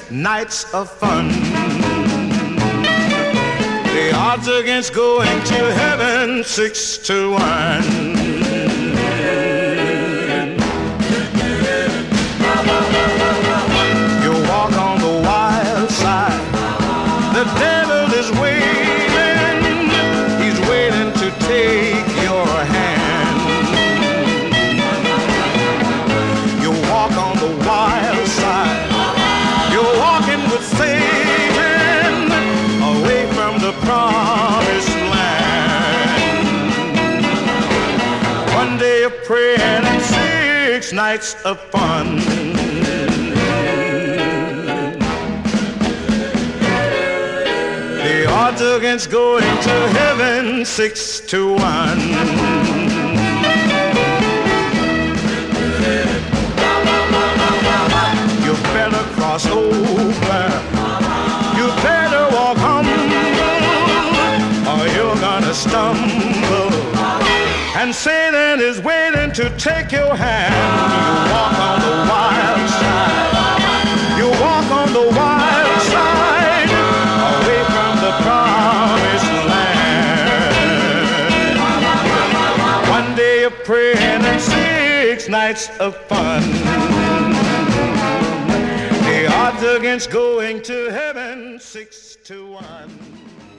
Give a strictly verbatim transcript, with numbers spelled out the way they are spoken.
nights of fun. The odds against going to heaven, six to one. You walk on the wild side. The devil is waiting. He's waiting to take your hand. You walk on the wild side. You're walking with Satan away from the promised land. One day of prayer and six nights of fun. The odds against going to heaven, six to one. You better cross over. You better walk humble, or you're gonna stumble. And Satan is waiting to take your hand. You walk on the wild side. You walk on the wild side, away from the promised land. One day of prayer and six nights of fun. The odds against going to heaven, six to one.